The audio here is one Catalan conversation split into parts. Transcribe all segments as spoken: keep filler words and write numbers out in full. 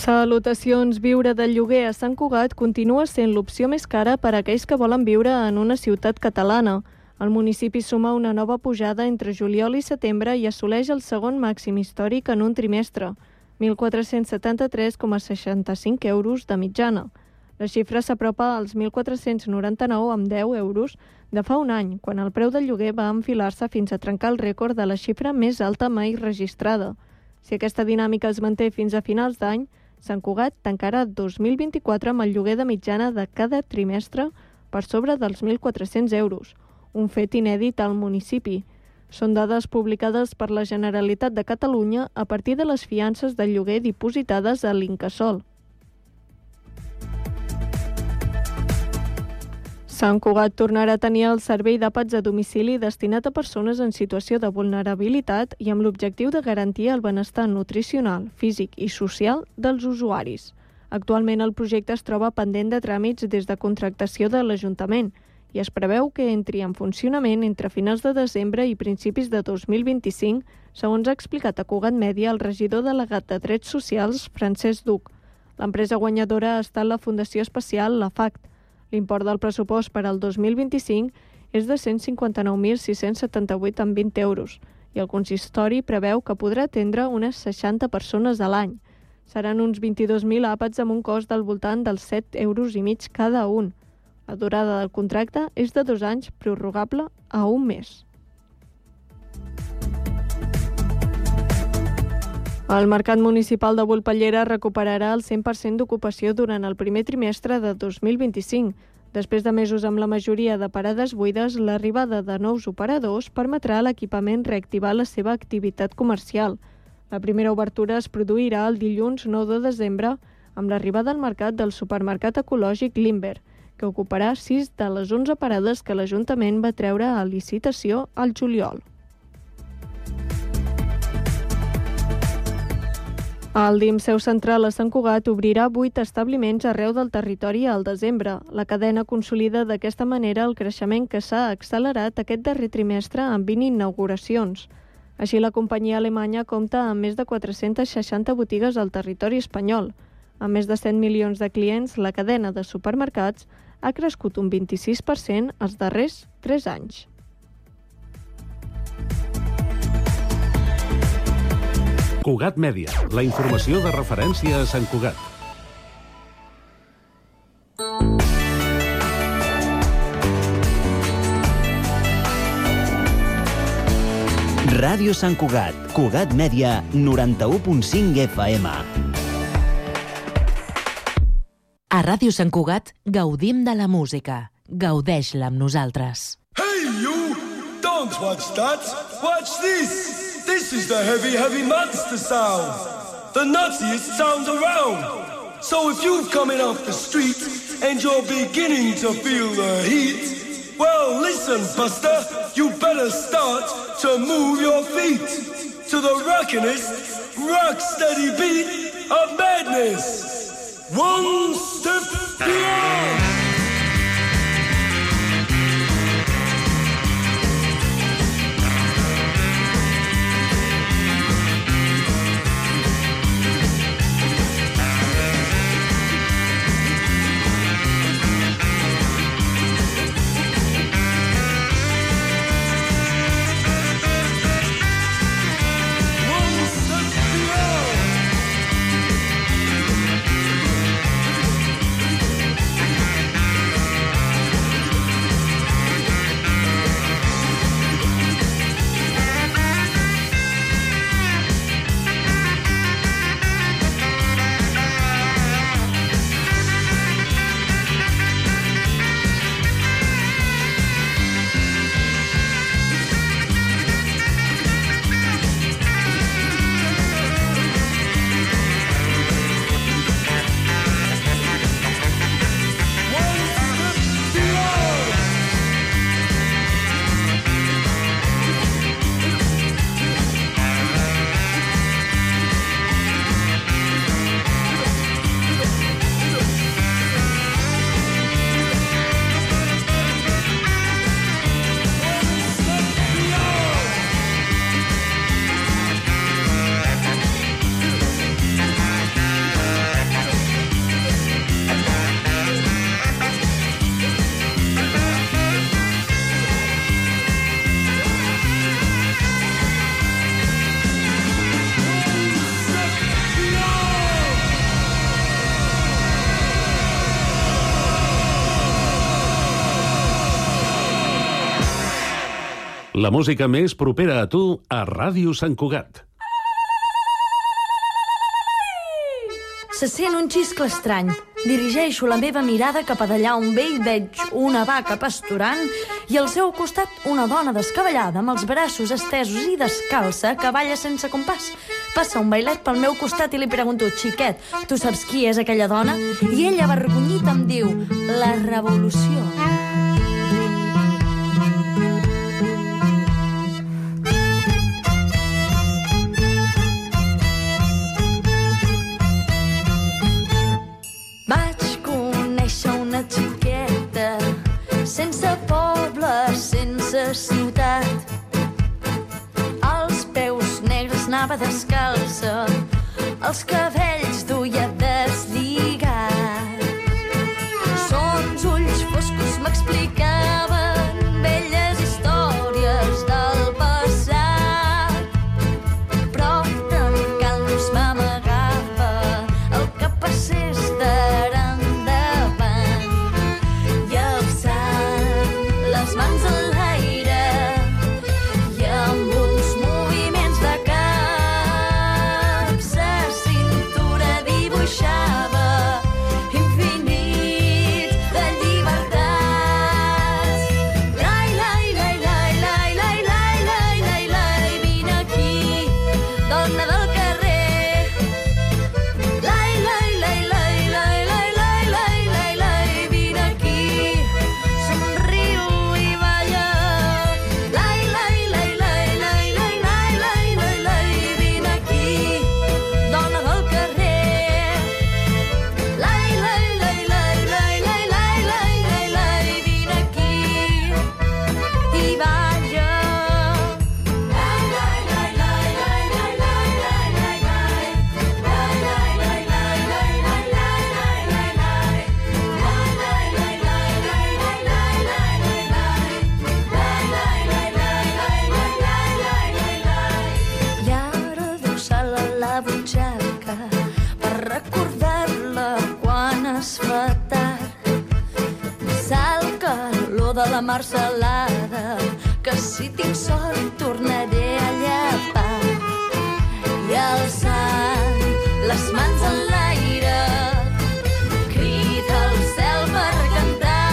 Salutacions, viure del lloguer a Sant Cugat continua sent l'opció més cara per a aquells que volen viure en una ciutat catalana. El municipi suma una nova pujada entre juliol i setembre i assoleix el segon màxim històric en un trimestre, mil quatre-cents setanta-tres coma seixanta-cinc euros de mitjana. La xifra s'apropa als mil quatre-cents noranta-nou amb deu euros de fa un any, quan el preu del lloguer va enfilar-se fins a trencar el rècord de la xifra més alta mai registrada. Si aquesta dinàmica es manté fins a finals d'any, Sant Cugat tancarà dos mil vint-i-quatre amb el lloguer de mitjana de cada trimestre per sobre dels mil quatre-cents euros, un fet inèdit al municipi. Són dades publicades per la Generalitat de Catalunya a partir de les fiances del lloguer dipositades a l'Incasòl. Sant Cugat tornarà a tenir el servei d'àpats a domicili destinat a persones en situació de vulnerabilitat i amb l'objectiu de garantir el benestar nutricional, físic i social dels usuaris. Actualment el projecte es troba pendent de tràmits des de contractació de l'Ajuntament i es preveu que entri en funcionament entre finals de desembre i principis de dos mil vint-i-cinc, segons ha explicat a Cugat Mèdia el regidor delegat de Drets Socials, Francesc Duc. L'empresa guanyadora ha estat la Fundació Especial La F A C T. L'import del pressupost per al dos mil vint-i-cinc és de cent cinquanta-nou mil sis-cents setanta-vuit coma vint euros i el consistori preveu que podrà atendre unes seixanta persones a l'any. Seran uns vint-i-dos mil àpats amb un cost del voltant dels set euros i mig cada un. La durada del contracte és de dos anys, prorrogable a un mes. El mercat municipal de Volpellera recuperarà el cent per cent d'ocupació durant el primer trimestre de dos mil vint-i-cinc. Després de mesos amb la majoria de parades buides, l'arribada de nous operadors permetrà a l'equipament reactivar la seva activitat comercial. La primera obertura es produirà el dilluns nou de desembre amb l'arribada al mercat del supermercat ecològic Limber, que ocuparà sis de les onze parades que l'Ajuntament va treure a licitació al juliol. El D I M Seu Central a Sant Cugat obrirà vuit establiments arreu del territori al desembre. La cadena consolida d'aquesta manera el creixement que s'ha accelerat aquest darrer trimestre amb vint inauguracions. Així, la companyia alemanya compta amb més de quatre-centes seixanta botigues al territori espanyol. Amb més de cent milions de clients, la cadena de supermercats ha crescut un vint-i-sis per cent els darrers tres anys. Cugat Mèdia, la informació de referència a Sant Cugat. Ràdio Sant Cugat, Cugat Mèdia, noranta-u punt cinc F M. A Ràdio Sant Cugat gaudim de la música. Gaudeix-la amb nosaltres. Hey, you! Don't watch that! Watch this! This is the heavy, heavy monster sound. The nuttiest sound around. So if you're coming off the street and you're beginning to feel the heat, well, listen, Buster, you better start to move your feet to the rockinest, rock-steady beat of madness. One step beyond. La música més propera a tu a Ràdio Sant Cugat. Se sent un xiscle estrany. Dirigeixo la meva mirada cap a d'allà on ve i veig una vaca pasturant i al seu costat una dona descabellada amb els braços estesos i descalça que balla sense compàs. Passa un bailet pel meu costat i li pregunto: xiquet, tu saps qui és aquella dona? I ella, avergonyit, em diu: la revolució. Vaig conèixer una xiqueta sense poble, sense ciutat. Els peus negres anava descalça, els cabells duia deslligat. Sons ulls foscos m'explicaven velles històries del passat, però tancant-los m'amagava el que passés d'ara endavant. I alçant les mans a l'aire i amb uns moviments de cap, sa cintura dibuixava infinit de llibertats. Lai, lai, lai, lai, lai, lai, lai, lai, lai, lai, vine aquí, dona del carrer. Lai, lai, lai, lai, lai, lai, lai, lai, lai, lai, vine aquí, somriu i balla. Lai, lai, lai, lai, lai, lai, lai, lai, lai, lai, vine aquí, dona del carrer. Lai, lai, lai, lai, lai, lai, lai, lai, lai, lai, vine aquí i balla. Lai, lai, lai, lai, lai, lai, lai, lai, lai, lai. Lai, lai, lai, lai, lai, lai, lai, lai, lai, lai. Lai, lai, lai, lai, lai, lai, lai, lai, lai, lai. Lai, lai, lai, lai, lai, lai, lai, lai, lai, lai. I ara deu sal a la butxaca per recordar-la quan es fa tard. Sal calor de la mar salada, que si tinc sort tornaré a llepar. I alçant les mans a l'aire, crida al cel per cantar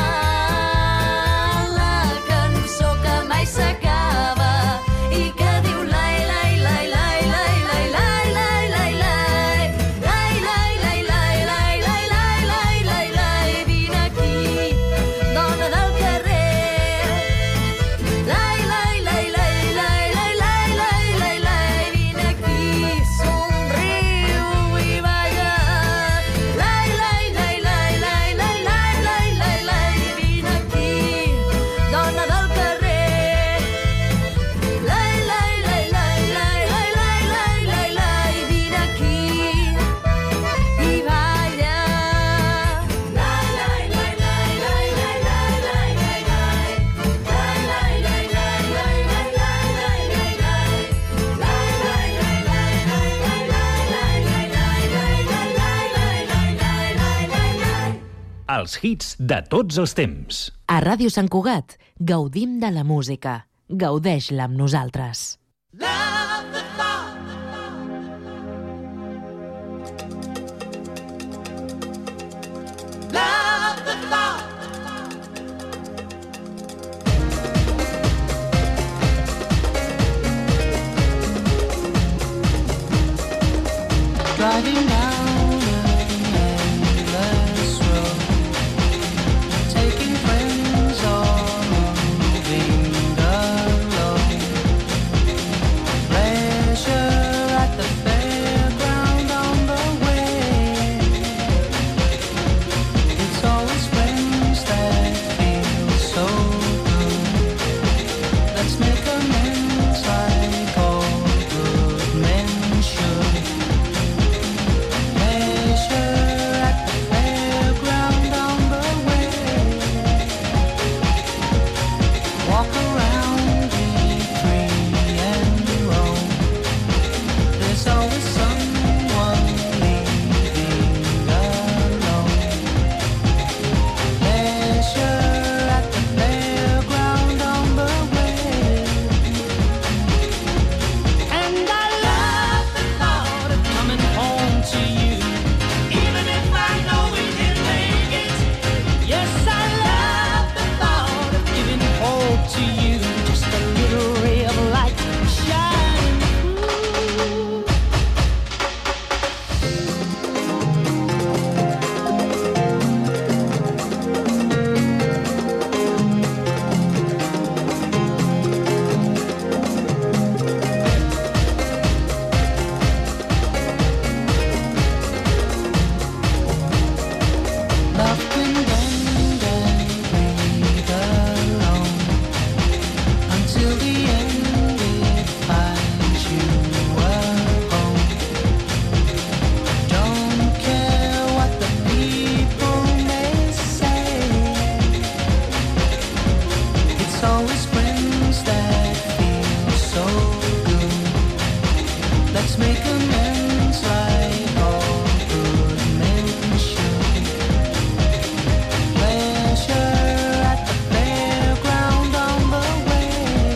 la cançó que mai s'acaba i que diu lai, lai, lai, lai, lai, lai, lai, lai, lai, lai. Lai, lai, lai, lai, lai, lai, lai, lai, lai, lai, vine aquí, dona del carrer. Lai, lai, lai, lai, lai, lai, lai, lai, lai, lai, vine aquí, somriu i balla. Lai, lai, lai, lai, lai, lai, lai, lai, lai, lai, vine aquí, dona del carrer. Lai, lai, lai, lai, lai, lai, lai, lai, lai, lai, vine aquí i balla. Lai, lai, lai, lai, lai, lai, lai, lai, lai, lai. Lai, lai, lai, lai, lai, lai, lai, lai, lai, lai. Lai, lai, lai, lai, lai, lai, lai, lai, lai, lai, lai, lai, lai, lai, lai, lai, lai. Els hits de tots els temps. A Ràdio Sant Cugat gaudim de la música. Gaudeix-la amb nosaltres. Driving down an endless road, taking friends or moving alone. Pleasure at the fairground on the way. It's always friends that feel so good. Let's make amends like all good men should. make amends like all good men should. Pleasure at the fairground on the way.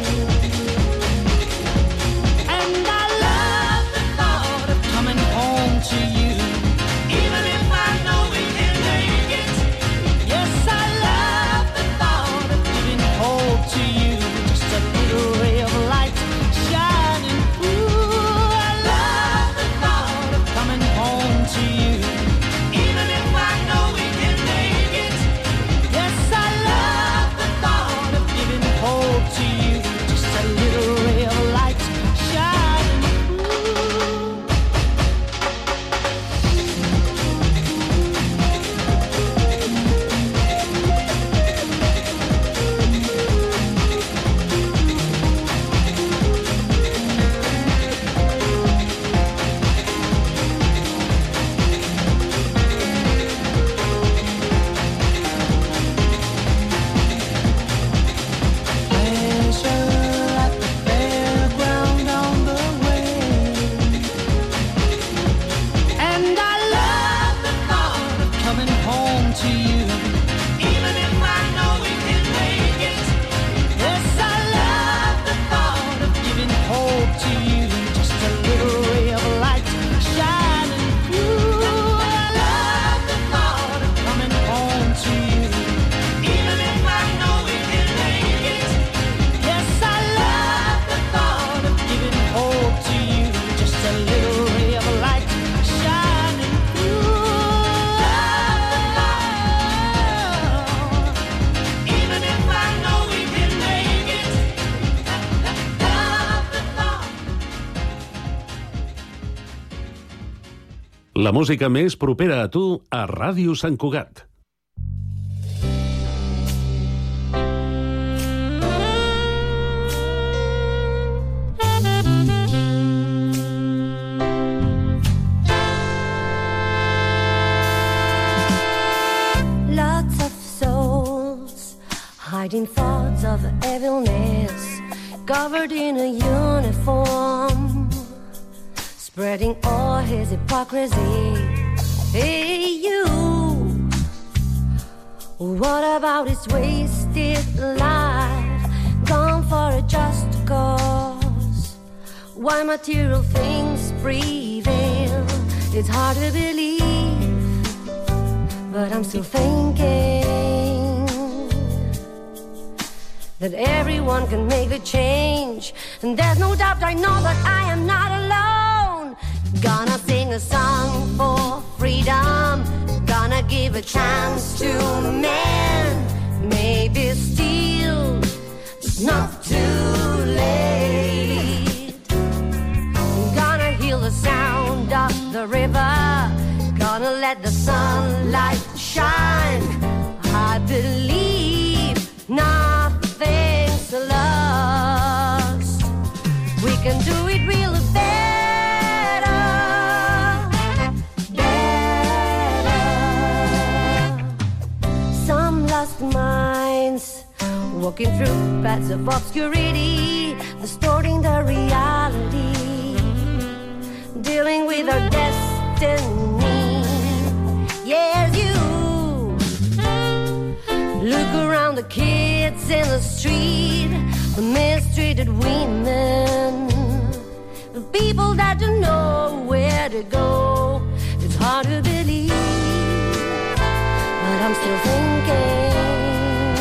And I love the thought of coming home to you, even if I know we can make it. Yes, I love the thought of giving hope to you, just a little ray of light shining through. I love the thought of coming home to you, even if I know we can make it. Yes, I love the thought of giving hope to you, just a little ray of light shining through. Pleasure at the fairground on the way. And I love the thought of coming home to you, even if I know we can make it. Yes, I love the thought of giving hope to you, just a little ray of light shining through. I love the thought of coming home to you, even if I know we can make it. Yes, I love the thought of giving hope to you, just a little ray of light shining through. Even if I know we can make it. Love the thought. La música més propera a tu a Ràdio Sant Cugat. Lots of souls hiding thoughts of evilness, covered in a uniform, spreading all his hypocrisy. Hey, you, what about his wasted life, gone for a just cause? Why material things prevail? It's hard to believe, but I'm still thinking that everyone can make a change. And there's no doubt, I know that I am not alone. Gonna sing a song for freedom, gonna give a chance to men. Maybe still it's not too late. Gonna heal the sound of the river, gonna let the sunlight shine. I believe nothing's lost. We can do it real better, better. Some lost minds walking through paths of obscurity, distorting the reality, dealing with our destiny. Yes, you look around the kids in the street, the mistreated women, the people that don't know where to go. It's hard to believe, but I'm still thinking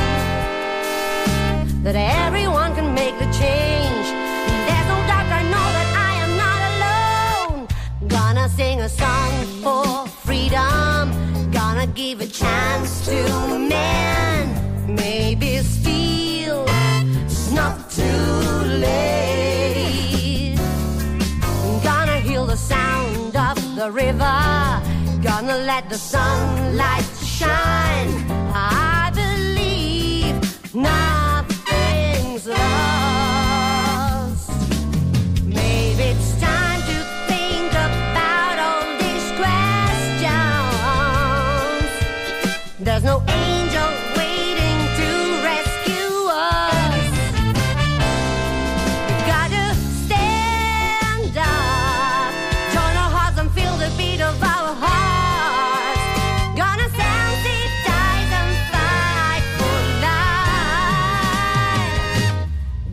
that everyone can make the change. There's no doubt, I know that I am not alone. Gonna sing a song for freedom, gonna give a chance to men. Maybe still it's not too late. Gonna heal the sound of the river, gonna let the sunlight shine. I believe nothing's lost. Maybe it's time to think about all these questions. There's no angel waiting to rescue us. We gotta stand up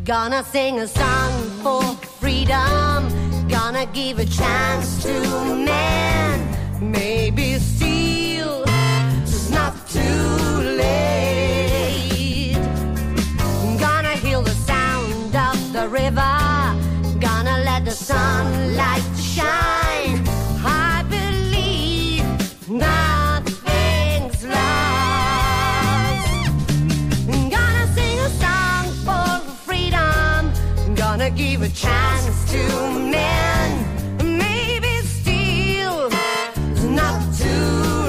Gonna sing a song for freedom. Gonna give a chance to men. Maybe still it's not too late. Gonna heal the sound of the river. Gonna let the sunlight shine. I believe nothing's lost. Gonna sing a song for freedom. Gonna give a chance to men. Maybe still it's not too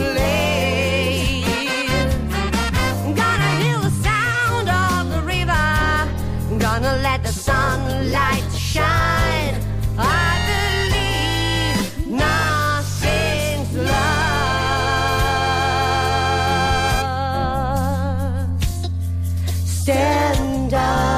late. Gonna hear the sound of the river. Gonna let the sunlight shine. I believe nothing's lost. Stand up.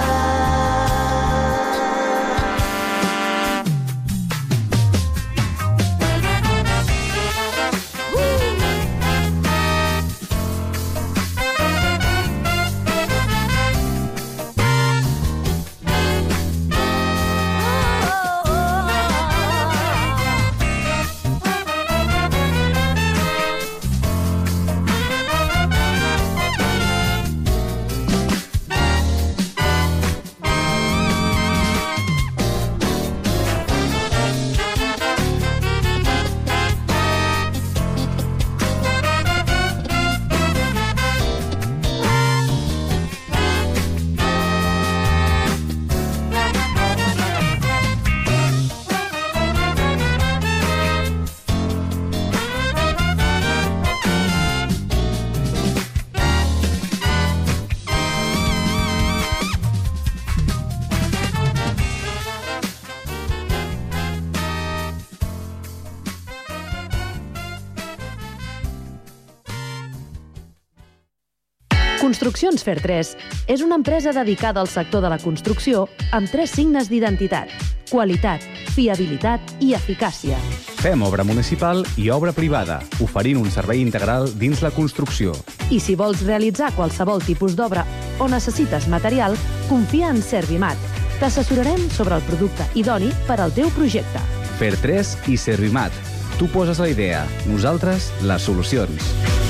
Construccions Fer tres és una empresa dedicada al sector de la construcció amb tres signes d'identitat: qualitat, fiabilitat i eficàcia. Fem obra municipal i obra privada, oferint un servei integral dins la construcció. I si vols realitzar qualsevol tipus d'obra o necessites material, confia en Servimat. T'assessorarem sobre el producte idoni per al teu projecte. Fer tres i Servimat. Tu poses la idea, nosaltres les solucions.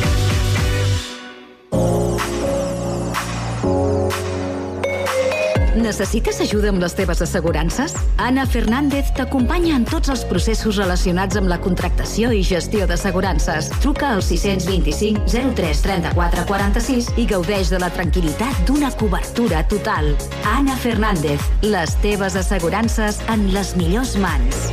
Necessites ajuda amb les teves assegurances? Ana Fernández t'acompanya en tots els processos relacionats amb la contractació i gestió d'assegurances. Truca al sis dos cinc zero tres trenta-quatre quaranta-sis i gaudeix de la tranquil·litat d'una cobertura total. Ana Fernández, les teves assegurances en les millors mans.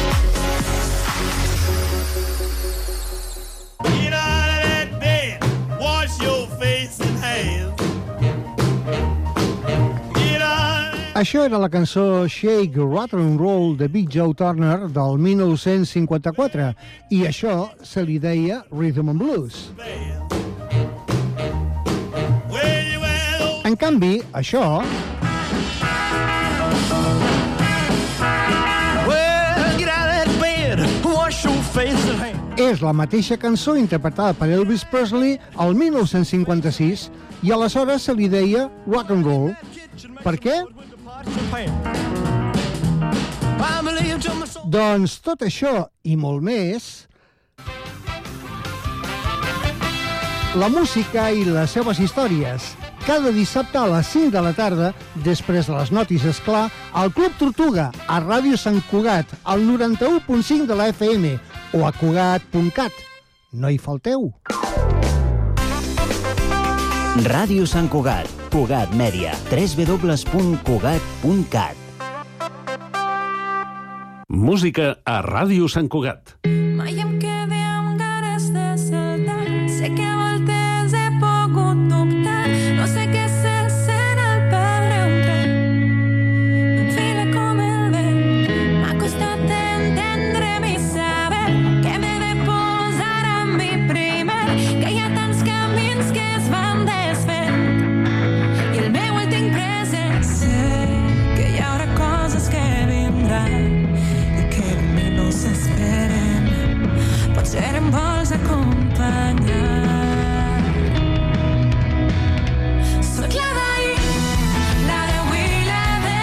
Això era la cançó Shake, Rattle and Roll de Big Joe Turner del mil nou-cents cinquanta-quatre i això se li deia Rhythm and Blues. En canvi, això... és la mateixa cançó interpretada per Elvis Presley el mil nou-cents cinquanta-sis i aleshores se li deia Rock and Roll. Per què? Doncs tot això i molt més, la música i les seves històries, cada dissabte a les cinc de la tarda, després de les notícies, esclar, al Club Tortuga, a Ràdio Sant Cugat, al noranta-u punt cinc de la F M o a cugat punt cat. No hi falteu. Ràdio Sant Cugat, Cugat Mèdia, w w w punt cugat punt cat. Música a Ràdio Sant Cugat. Mai em quedé amb ganes de saltar. Sé que voltes he pogut dubtar. No sé què se sent al perdre un tren. M'enfila com el vent. M'ha costat entendre'm i saber que m'he de posar a mi primer. Que hi ha tants camins que es van desfent. I el meu el tinc present. Sé que hi haurà coses que vindran. S'esperen, potser em vols acompanyar. Soc la d'ahir, la d'avui, la de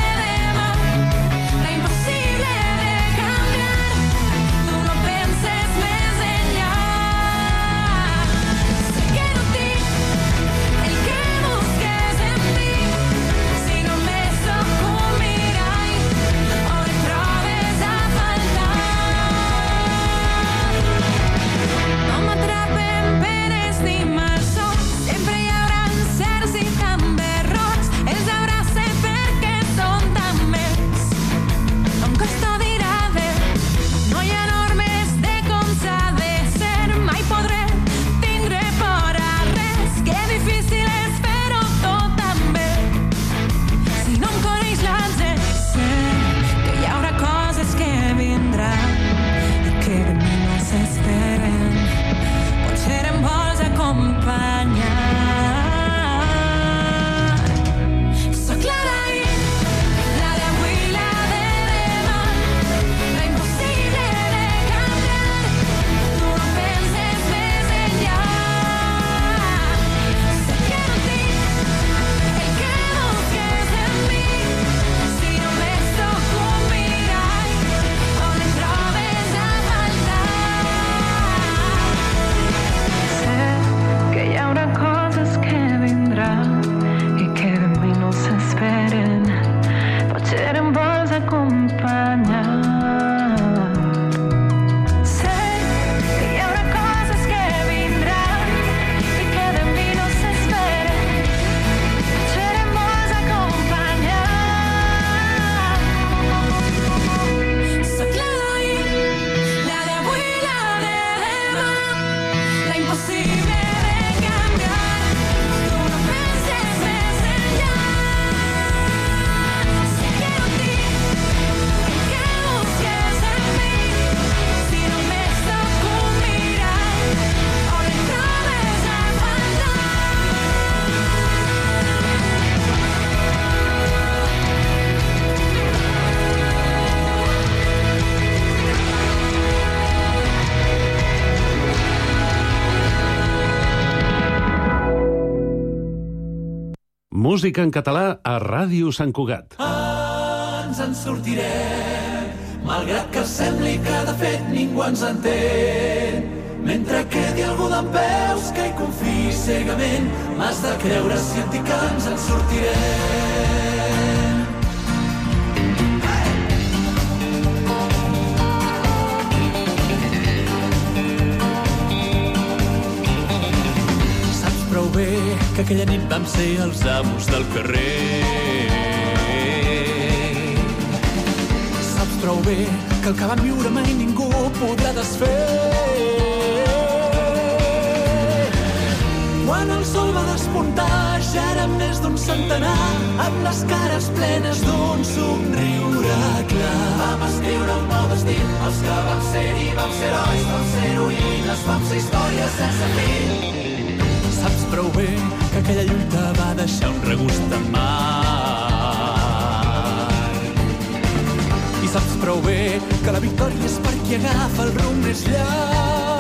Música en català a Ràdio Sant Cugat. Ens en sortirem, malgrat que sembli que de fet ningú ens entén. Mentre quedi algú dempeus que hi confiï cegament, m'has de creure si et dic que ens en sortirem. Saps prou bé que aquella nit vam ser els amos del carrer. Saps prou bé que el que vam viure mai ningú podrà desfer. Quan el sol va despuntar ja érem més d'un centenar, amb les cares plenes d'un somriure clar. Vam escriure un nou destí, els que vam ser-hi vam ser herois, vam ser heroïnes, vam ser històries sense fi. Saps prou bé que aquella lluita va deixar un regust amarg. I saps prou bé que la victòria és per qui agafa el rumb més llarg.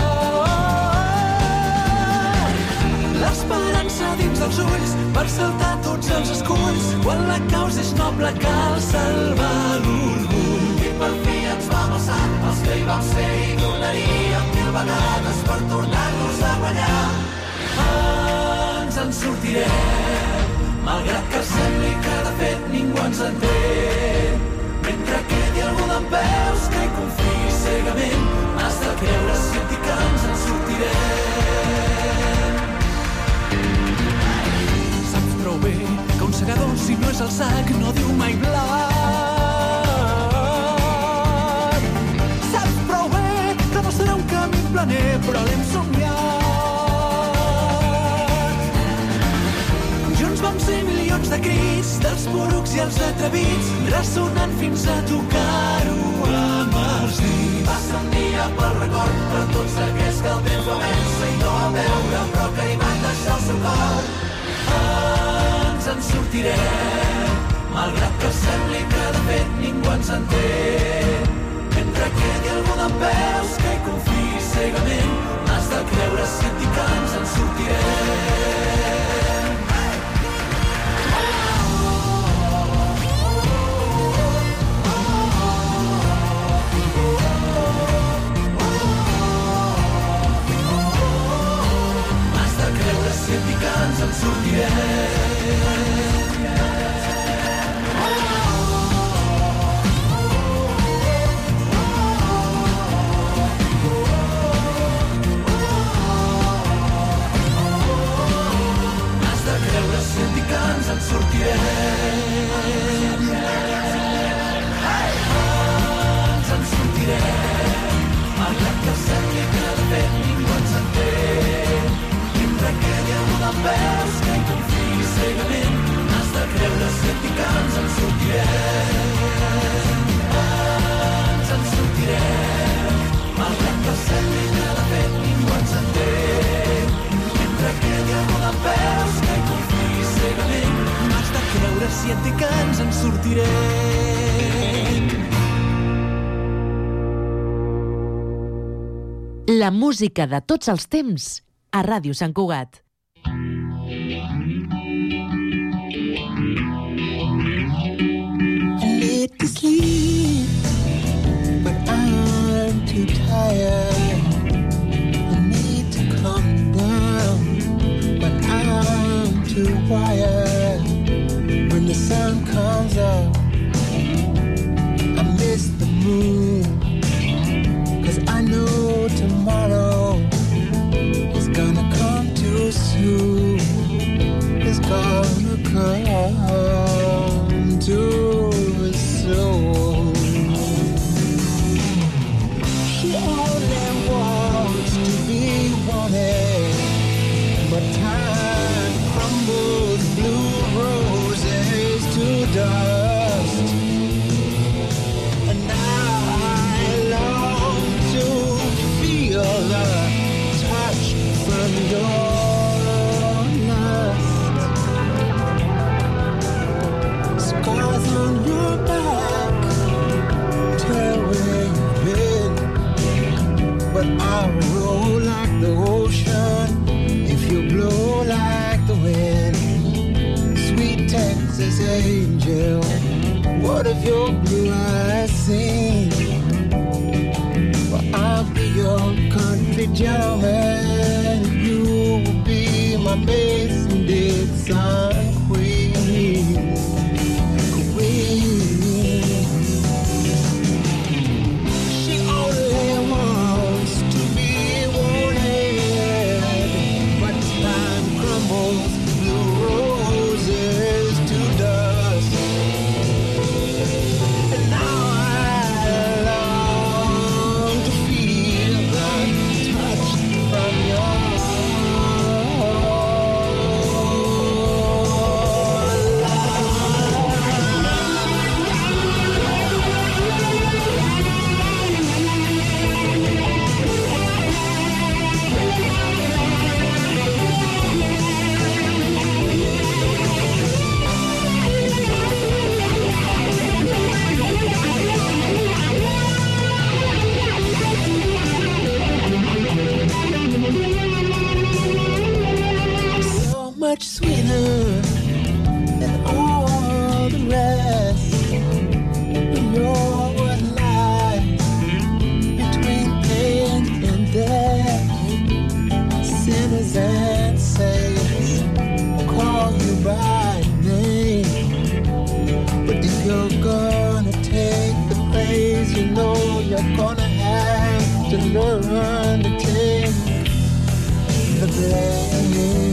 L'esperança dins dels ulls per saltar tots els esculls. Quan la causa és noble cal salvar l'orgull. I per fi ens vam alçar, els que hi vam ser i tornaríem mil vegades per tornar-nos a guanyar. Ens en sortirem, malgrat que sembli que de fet ningú ens entén. Mentre quedi algú dempeus que hi confiï cegament, has de creure si et dic que ens en sortirem. Saps prou bé que un segador, si no és el sac, no diu mai blat. Saps prou bé que no serà un camí planer, però l'hem somiat. Junts vam ser milions de crits, dels porucs i els atrevits, ressonant fins a tocar-ho amb els dits. Va ser un dia pel record per tots aquells que el temps va vèncer i no va veure, però que hi van deixar el seu cor. Ens en sortirem, malgrat que sembli que de fet ningú ens entén. Mentre quedi algú dempeus que hi confiï cegament, m'has de creure si et dic que ens en sortirem. M'has de creure si et dic que ens en sortirem. Ens en sortirem. Ens en sortirem, malgrat que sembli que de fet ningú ens entén. Mentre quedi algú dempeus que hi confiï cegament, has de creure si et dic que ens en sortirem. Ens en sortirem, malgrat que sembli que de fet ningú ens entén. Mentre quedi algú dempeus que hi confiï cegament, m'has de creure si et dic que ens en sortirem. La música de tots els temps a Ràdio Sant Cugat. I need to sleep, but I'm too tired. I need to calm down, but I'm too wired. When the sun comes up, I miss the moon, 'cause I know tomorrow is gonna come too soon. It's gonna come too soon. She only wants to be wanted, but time crumbles blue roses to dust. And I long to feel the touch from your lust. Scars on your back tell where you've been, but I'll roll like the ocean if you blow like the wind. Sweet says, angel, what if your blue eyes sing? Well, I'll be your country gentleman. You will be my Mason-Dixon queen. Queen. She only wants to be wanted, but time crumbles blue roses to dust. And now I long to feel the touch from your so much sweeter than all the rest. You're what lies between pain and death. Sinners and saints call you by name, but if you're gonna take the praise, you know you're gonna have to learn to take the blame.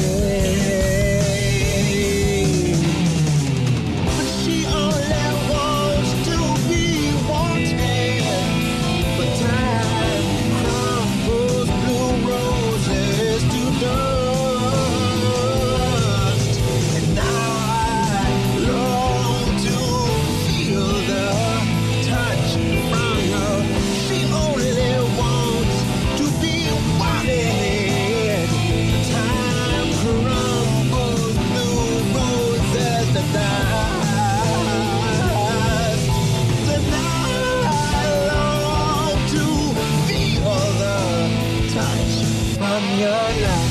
But she only wants to be wanted, but time crumbles blue roses to dust. And now I long to feel the touch from her. She only wants to be wanted. Time crumbles blue roses to dust. And now I long to feel the touch from your life.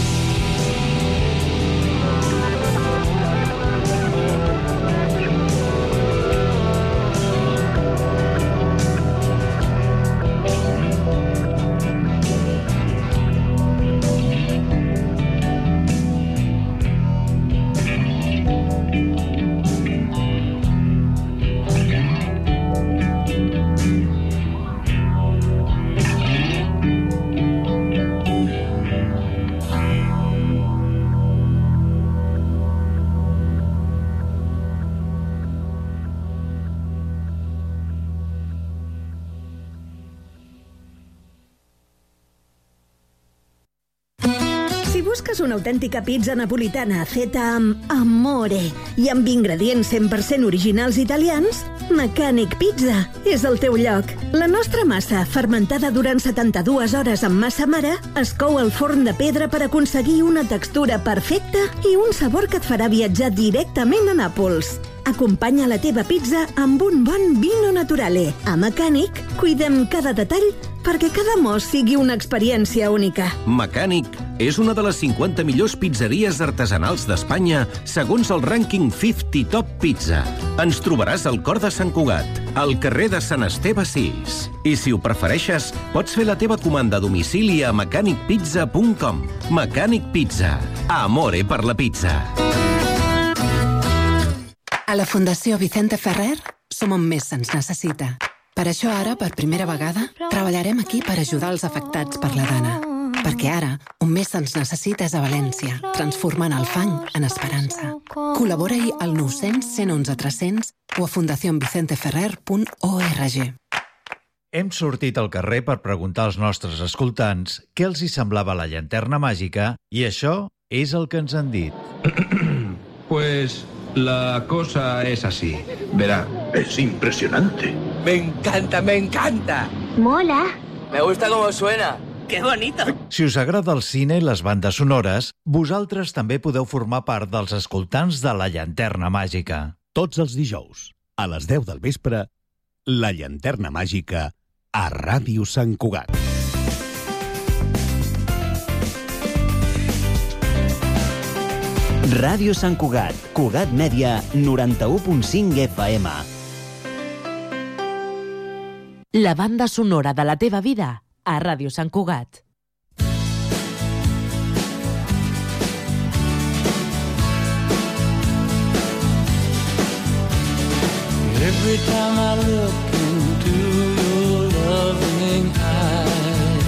Si busques una autèntica pizza napolitana feta amb amore i amb ingredients cent per cent originals italians, Mechanic Pizza és el teu lloc. La nostra massa, fermentada durant setanta-dues hores amb massa mare, es cou al forn de pedra per aconseguir una textura perfecta i un sabor que et farà viatjar directament a Nàpols. Acompanya la teva pizza amb un bon vino naturale. A Mechanic cuidem cada detall perquè cada mos sigui una experiència única. Mechanic és una de les cinquanta millors pizzeries artesanals d'Espanya segons el rànquing cinquanta Top Pizza. Ens trobaràs al cor de Sant Cugat, al carrer de Sant Esteve sis. I si ho prefereixes, pots fer la teva comanda a domicili a mechanic pizza punt com. Mechanic Pizza. Amore per la pizza. A la Fundació Vicente Ferrer som on més se'ns necessita. Per això ara, per primera vegada, treballarem aquí per ajudar els afectats per la dana. Perquè ara, on més se'ns necessita és a València, transformant el fang en esperança. Col·labora-hi al nou cents, cent onze, tres cents o a fundación vicente ferrer punt org. Hem sortit al carrer per preguntar als nostres escoltants què els hi semblava la llanterna màgica i això és el que ens han dit. Pues la cosa es así. Verá, es impresionante. Me encanta, me encanta. Mola. Me gusta cómo suena. ¡Qué bonito! Si us agrada el cine i les bandes sonores, vosaltres també podeu formar part dels escoltants de la llanterna màgica. Tots els dijous, a les deu del vespre, la llanterna màgica a Ràdio Sant Cugat. Ràdio Sant Cugat, Cugat Mèdia, noranta-u punt cinc F M. La banda sonora de la teva vida a Ràdio Sant Cugat. Every time I look into your loving eyes,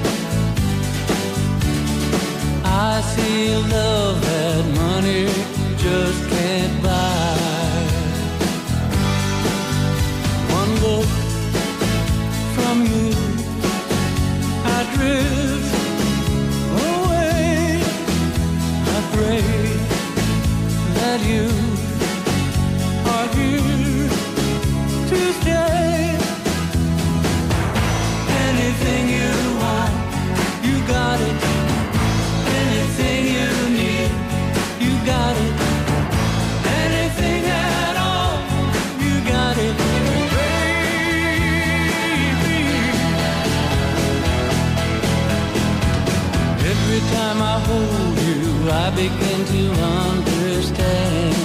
I see a love that money just can't buy. One look from you, I drift away. I pray that you are here to stay. Anything you want, you got it. Anything you need, you got it. Anything at all, you got it. Baby, every time I hold you, I begin to understand.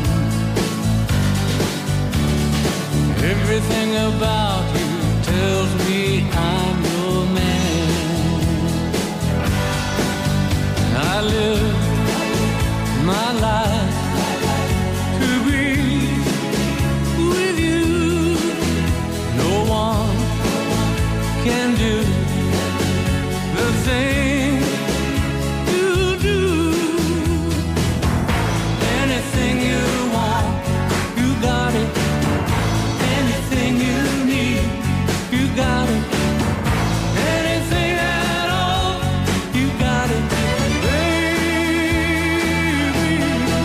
Everything about you tells me I'm your man. I live my life to be with you. No one can do the thing you do. Anything you want, you got it. Anything you need, you got it. Anything at all, you got it. Baby,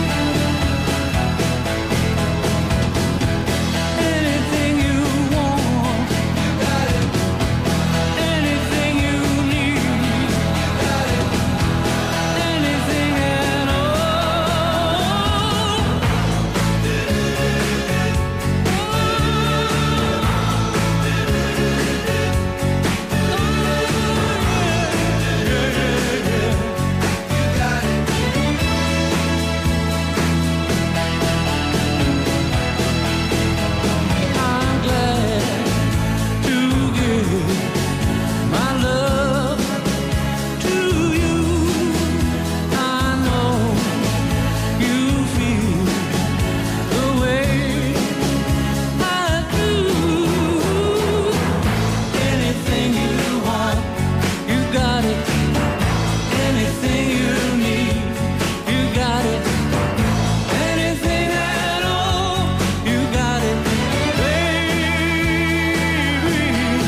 anything you want, you got it. Anything you need, you got it. Anything at all. I'm glad to give my love to you. I know you feel the way I do. Anything you want, you got it. Anything you need, you got it. Anything at all, you got it. Baby,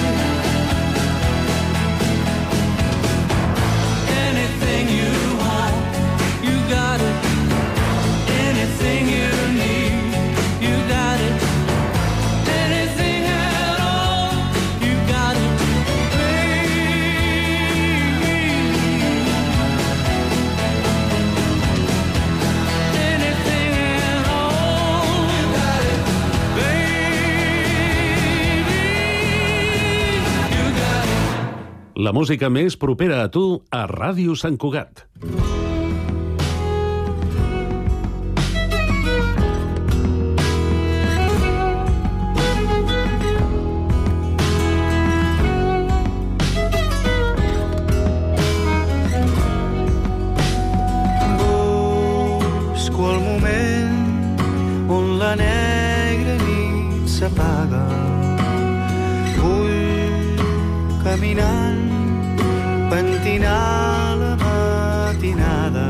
anything you want, you got it. Anything you need, you got it. Anything at all, you got it. Anything at all, you got it. You got it. La música més propera a tu a Ràdio Sant Cugat. Busco el moment on la negra nit s'apaga. Vull caminant, pentinar la matinada.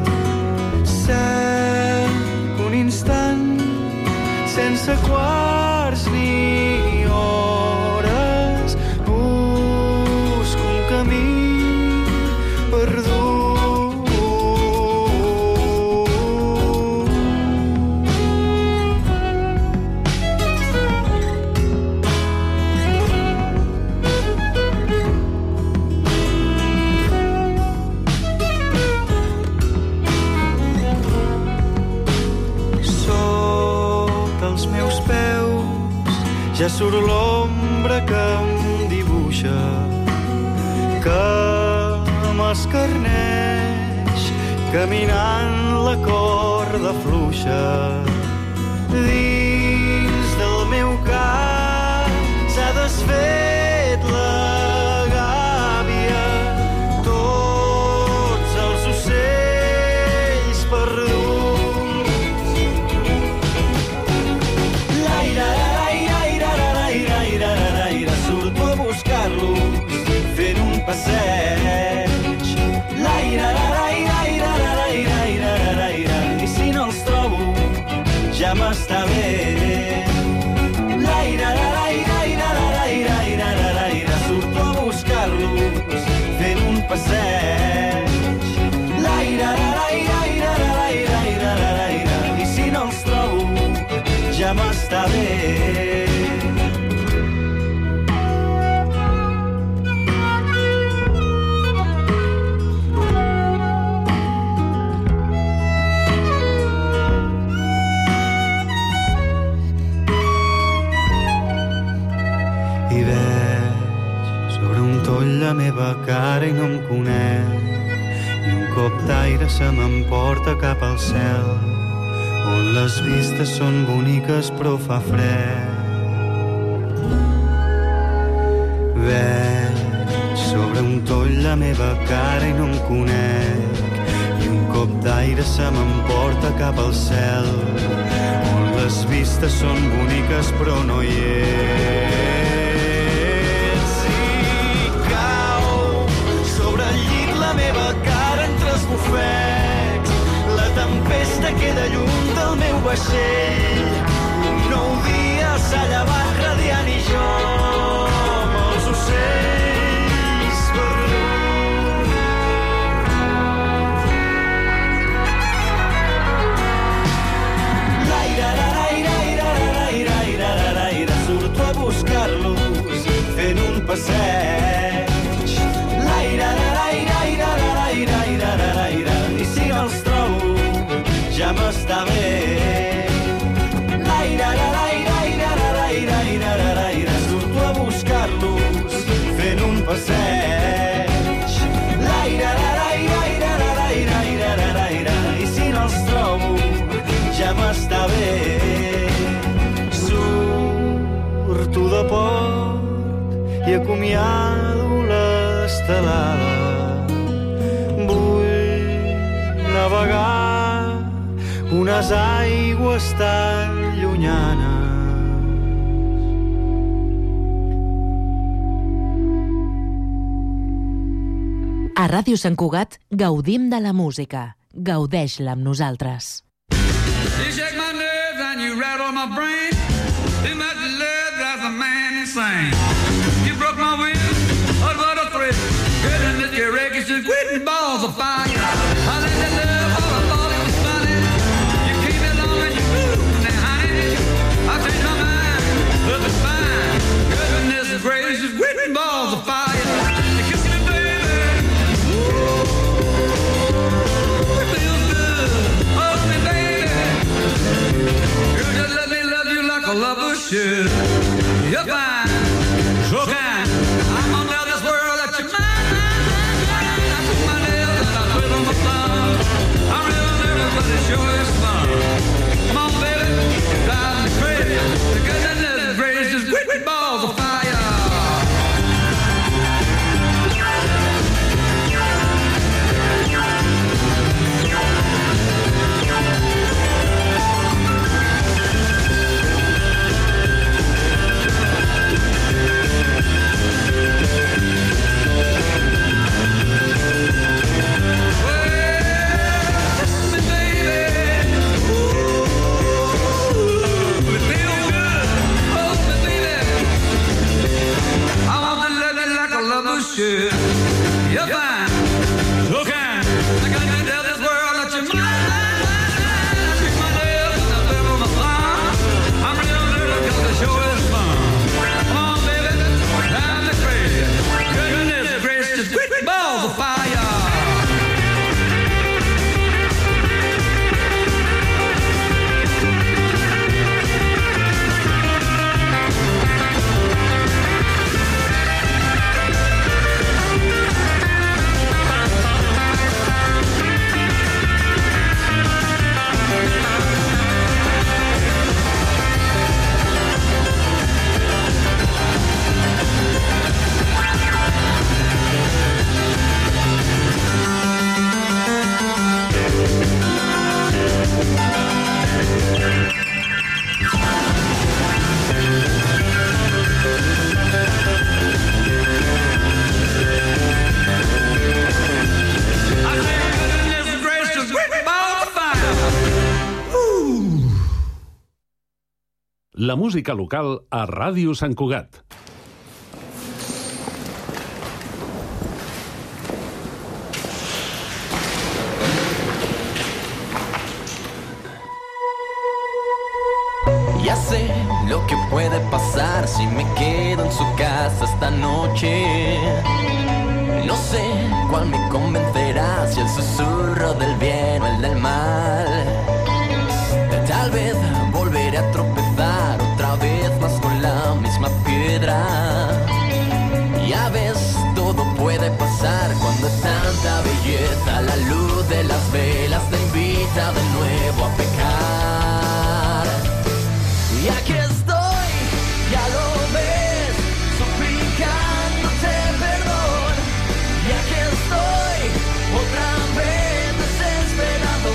Cerco un instant sense quarts ni hores. Busco un camí perdut. Ja surt l'ombra que em dibuixa, que m'escarneix caminant la la corda fluixa. Dins del meu cap s'ha desfet la gàbia. Tots els ocells perduts. L'aire, l'aire, l'aire, l'aire, l'aire, l'aire, surto a buscar-los fent un passeig. L'aire, l'aire, l'aire, l'aire, l'aire, l'aire, i si no els trobo ja m'està bé. L'aire, l'aire, l'aire, l'aire, l'aire, l'aire, surto a buscar-los fent un passeig. L'aire, l'aire, l'aire, l'aire, l'aire, l'aire, i si no els trobo ja m'està bé. La meva cara i no em conec, i un cop d'aire se m'emporta cap al cel, on les vistes són boniques però fa fred. Veig sobre un toll la meva cara i no em conec, i un cop d'aire se m'emporta cap al cel, on les vistes són boniques però no hi és. La meva cara entre esbufecs, la tempesta queda lluny del meu vaixell. Un nou dia s'ha llevat radiant i jo amb els ocells perduts. L'aire, l'aire, l'aire, l'aire, l'aire, l'aire, surto a buscar-los fent un passeig. L'aire, l'aire, l'aire, l'aire, l'aire, i si no els trobo ja m'està bé. L'aire, l'aire, l'aire, l'aire, l'aire, surto a buscar-los fent un passeig. L'aire, l'aire, l'aire, l'aire, l'aire, i si no els trobo ja m'està bé. Surto de port i acomiado l'estelada. Navegar unes aigües tan llunyanes. A Ràdio Sant Cugat gaudim de la música. Gaudeix-la amb nosaltres. You shake my nerves and you rattle my brain. Too much love drives a man insane. You broke my will, what about a threat? Goodness, your wreckage is quitting balls of fire. I let that love all I thought it was funny. You came along and you moved now, honey. I changed my mind, love is fine. Goodness gracious, quitting balls of fire. You kiss me, baby. Ooh, it feels good. Hold me, baby. Girl, just let me love you like a lover should. You're fine, so kind. I'm gonna tell this world that you're mine. Sure is fun. Come on, baby, drive me crazy. The goodness gracious, with balls of fire. You're fine, so kind. I got to tell this world that you're mine. I treat my nails and I live on my thumb. I'm real nervous because the show is fun. Come on, baby, drive me crazy. Goodness gracious, quick balls of fire. La música local a Ràdio Sant Cugat. Ya sé lo que puede pasar si me quedo en su casa esta noche. No sé cuál me convencerá, si el susurro del bien o el del mal. Tal vez volveré a tropezar otra vez más con la misma piedra. Ya ves, todo puede pasar cuando es tanta belleza. La luz de las velas te invita de nuevo a pecar. Y aquí estoy, ya lo ves, suplicándote perdón. Y aquí estoy, otra vez desesperado.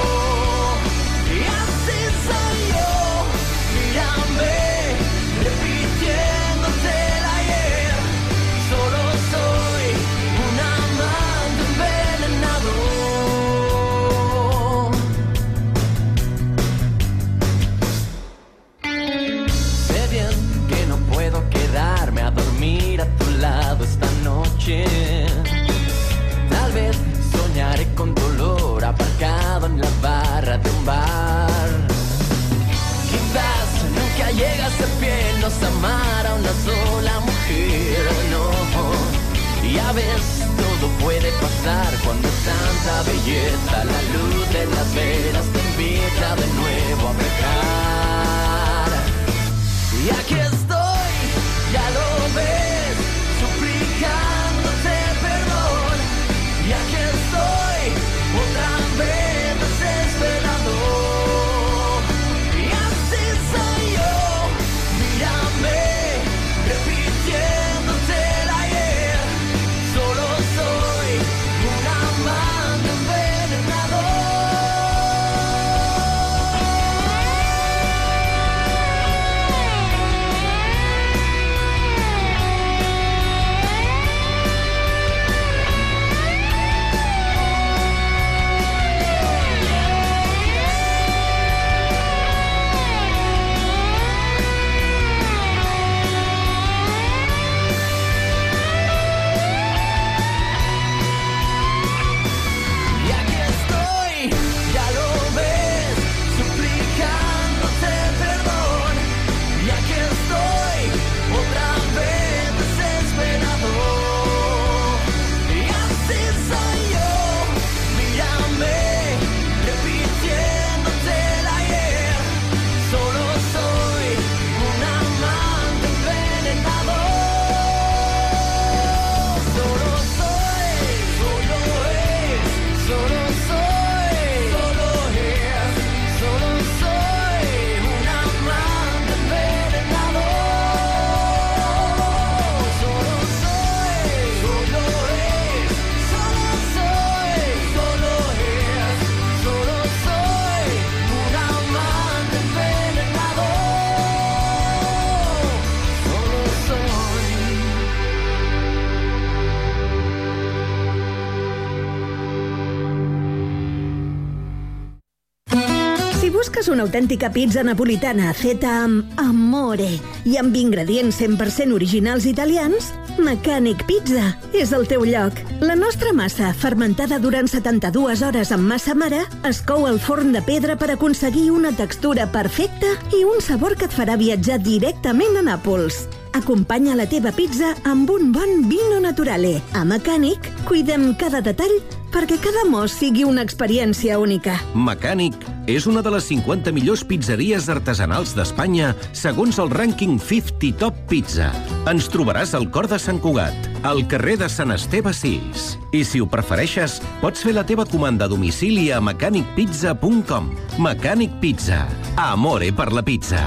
Y así soy yo, mírame, repitiéndote el ayer. Solo soy un amante envenenado. Sé bien que no puedo quedarme a dormir a tu lado esta noche. Tal vez soñaré con dolor aparcado en la barra de un bar. Quizás nunca llegue a ser fiel, nos amara una sola mujer, no. Ya ves, todo puede pasar cuando es tanta belleza. La luz de las velas te invita de nuevo a pecar. Y aquí estoy, ya lo ves, suplicándote perdón. Y aquí estoy, otra vez desesperado. Y así soy yo, mírame, repitiéndote el ayer. Solo soy un amante envenenado. Y aquí estoy, ya lo ves, suplicándote perdón. Y aquí estoy, otra vez desesperado. Y así soy yo, mírame, repitiéndote el ayer. Solo soy un amante envenenado. Solo soy, solo es, solo soy, solo es, solo soy un amante envenenado. Solo soy, solo es, solo soy, solo es, solo soy un amante envenenado. Solo soy. Si busques una autèntica pizza napolitana feta amb amore i amb ingredients cent per cent originals italians, Mecànic Pizza és el teu lloc. La nostra massa, fermentada durant setanta-dues hores amb massa mare, es cou al forn de pedra per aconseguir una textura perfecta i un sabor que et farà viatjar directament a Nàpols. Acompanya la teva pizza amb un bon vino naturale. A Mecànic cuidem cada detall perquè cada mos sigui una experiència única. Mecànic és una de les cinquanta millors pizzeries artesanals d'Espanya segons el rànquing cinquanta Top Pizza. Ens trobaràs al cor de Sant Cugat, al carrer de Sant Esteve sis. I si ho prefereixes, pots fer la teva comanda a domicili a mecànic pizza punt com. Mecànic Pizza. Amore per la pizza.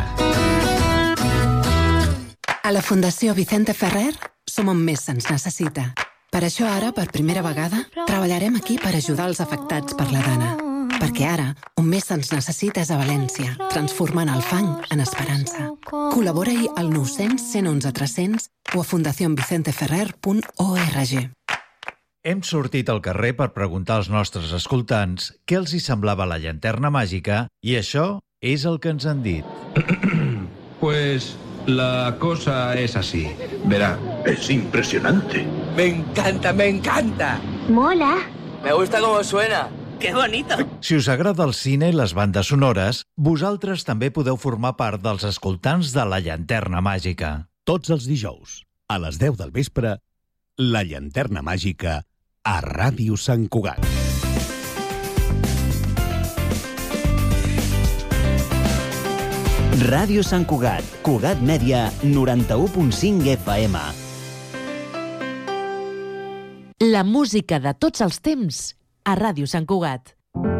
A la Fundació Vicente Ferrer som on més se'ns necessita. Per això ara, per primera vegada, treballarem aquí per ajudar els afectats per la dana. Perquè ara, on més se'ns necessita és a València, transformant el fang en esperança. Col·labora-hi al nou cents, cent onze, tres cents o a fundación vicente ferrer punt org. Hem sortit al carrer per preguntar als nostres escoltants què els hi semblava la llanterna màgica i això és el que ens han dit. Pues la cosa es así. Verá, es impresionante. Me encanta, me encanta. Mola. Me gusta cómo suena. ¡Qué bonito! Si us agrada el cine i les bandes sonores, vosaltres també podeu formar part dels escoltants de La Llanterna Màgica. Tots els dijous, a les deu del vespre, La Llanterna Màgica a Ràdio Sant Cugat. Ràdio Sant Cugat, Cugat Mèdia, noranta-u punt cinc F M. La música de tots els temps a Ràdio Sant Cugat.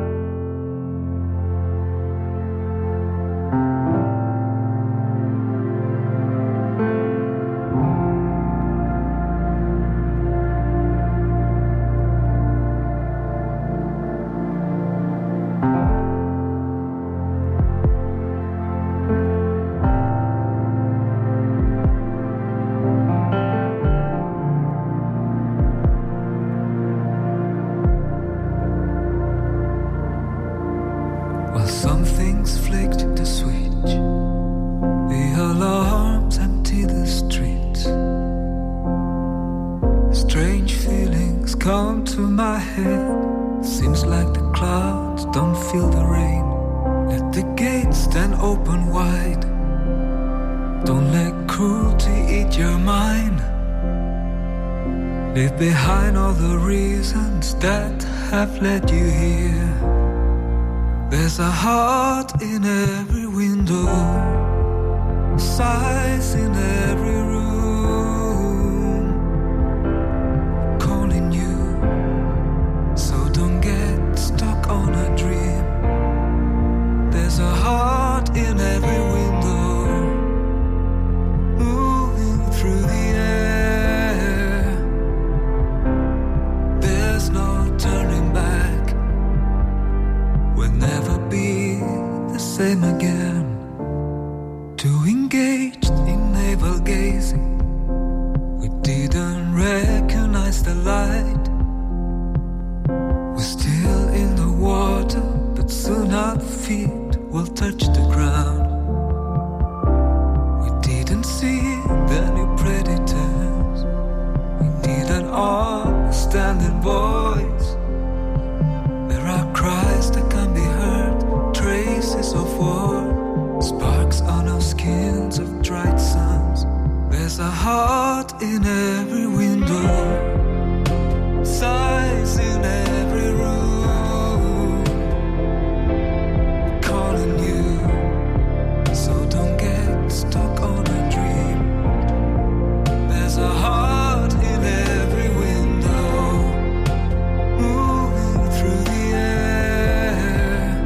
While some things flicked the switch, the alarms empty the streets. Strange feelings come to my head. Seems like the clouds don't feel the rain. Let the gates stand open wide. Don't let cruelty eat your mind. Leave behind all the reasons that have led you here. There's a heart in every window, sighs in every room, calling you, so don't get stuck on a dream. There's a heart in every window, moving through the air. There's no turning back, we'll never be the same again. Too engaged in navel gazing, we didn't recognize the light. We're still in the water, but soon our feet will touch the ground. We didn't see any predators, we didn't understand their voice. There are cries that can be heard, traces of war, sparks on our skins of dried suns. There's a heart in every window, sighs in every room, calling you, so don't get stuck on a dream. There's a heart in every window, moving through the air.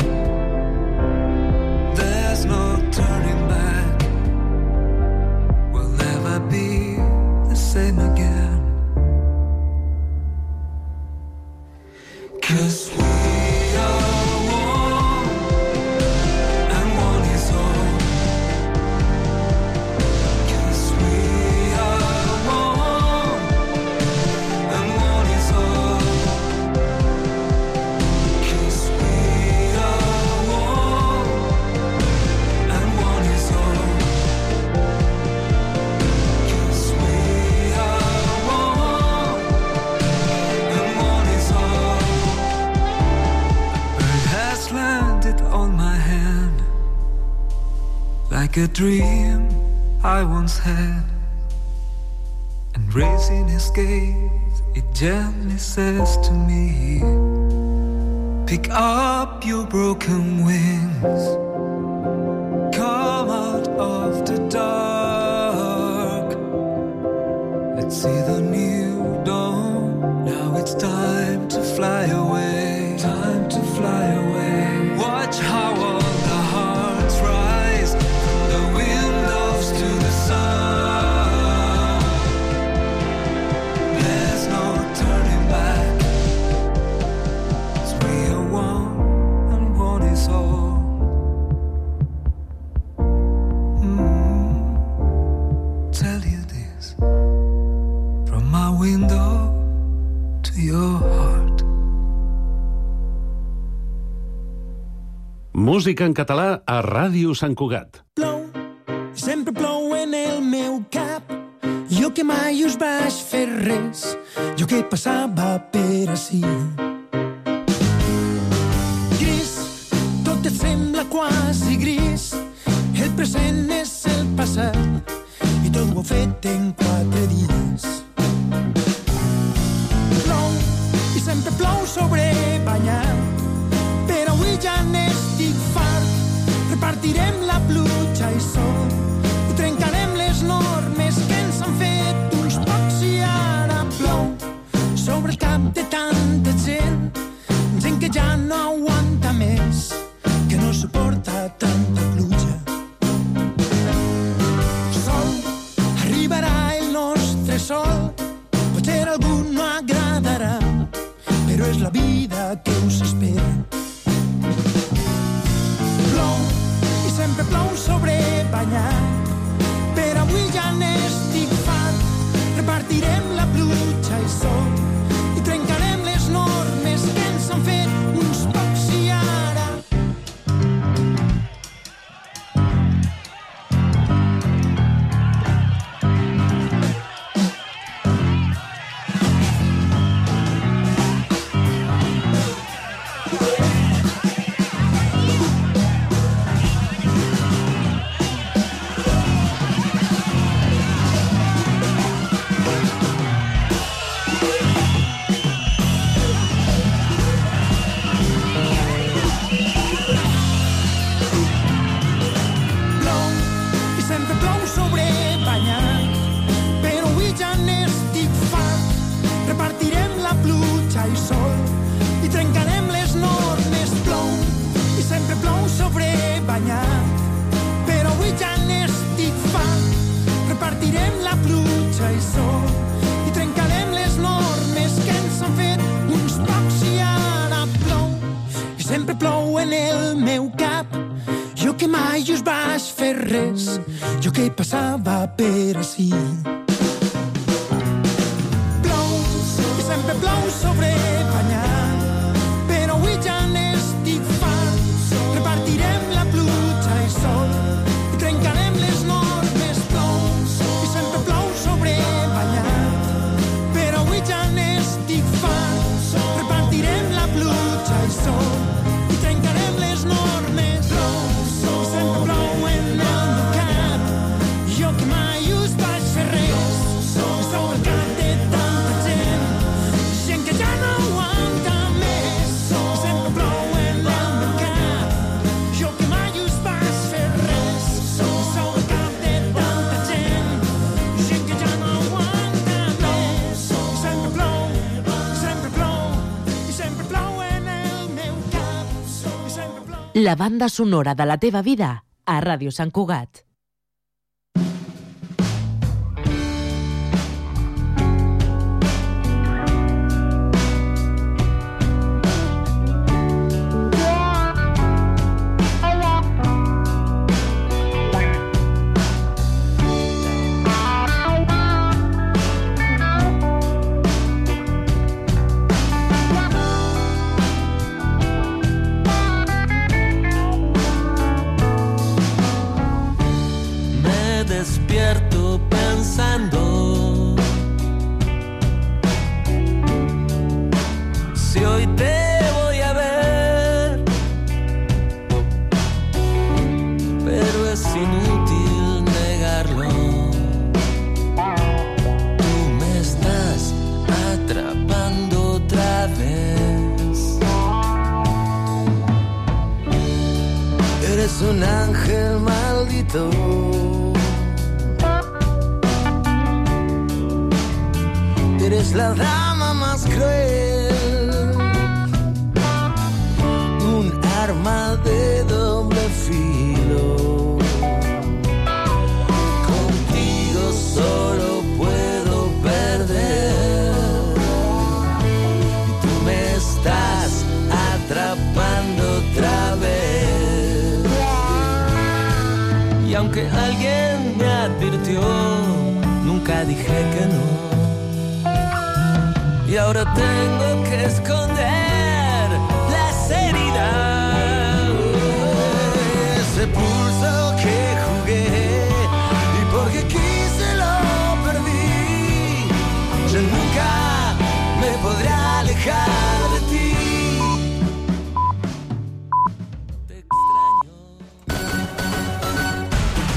There's no turning back, we'll never be the same again. 'Cause we are one, and one is all. 'Cause we are one, and one is all. 'Cause we are one, and one is all. 'Cause we are one, and one is all. Bird has landed on my hand, like a dream I once had. And raising his gaze, it gently says to me, pick up your broken wings, come out of the dark. Let's see the new dawn, now it's time to fly away. Time to fly away. Watch how all the hearts rise from the windows to the sun. There's no turning back, 'cause we are one and one is all. Mm. Tell you this, from my window to your heart. Música en català a Ràdio Sant Cugat. Plou, sempre plou en el meu cap. Jo que mai us vaig fer res, jo que passava per ací. Gris, tot et sembla quasi gris, el present és el passat i tot ho heu fet en quatre dies. Plou i sempre plou sobre banyat, però avui ja n'estic fart. Repartirem la pluja i sol i trencarem les normes que ens han fet uns pocs i ara plou sobre el cap de tanta gent, gent que ja no aguanta més, que no suporta tanta pluja. Sol, arribarà el nostre sol, potser a algú no agradarà, però és la vida que us espera. Plou i sempre plou sobre banyat, però avui ja n'estic fart. Repartirem la pluja i sol i trencarem les normes que ens han fet uns pocs i ara. Jo que passava per ací. Plou i sempre plou sobre banyat, però avui ja n'estic fart. Repartirem la pluja i sol i trencarem les normes. Plou i sempre plou sobre banyat, però avui ja n'estic fart. Repartirem la pluja i sol i trencarem les normes. Plou i sempre plou en el meu cap, jo que mai us vaig fer res, sou el cap de tanta gent, gent que ja no aguanta més. Sempre plou en el meu cap, jo que mai us vaig fer res, sou el cap de tanta gent, gent que ja no aguanta més. Sempre plou, sempre plou, i sempre plou en el meu cap, i sempre plou. La banda sonora de la teva vida a Ràdio Sant Cugat. Despierto pensando si hoy te voy a ver, pero es inútil negarlo. Tú me estás atrapando otra vez. Eres un ángel maldito. Eres la dama más cruel, un arma de doble filo. Contigo solo puedo perder. Y tú me estás atrapando otra vez. Y aunque alguien me advirtió, nunca dije que no. Y ahora tengo que esconder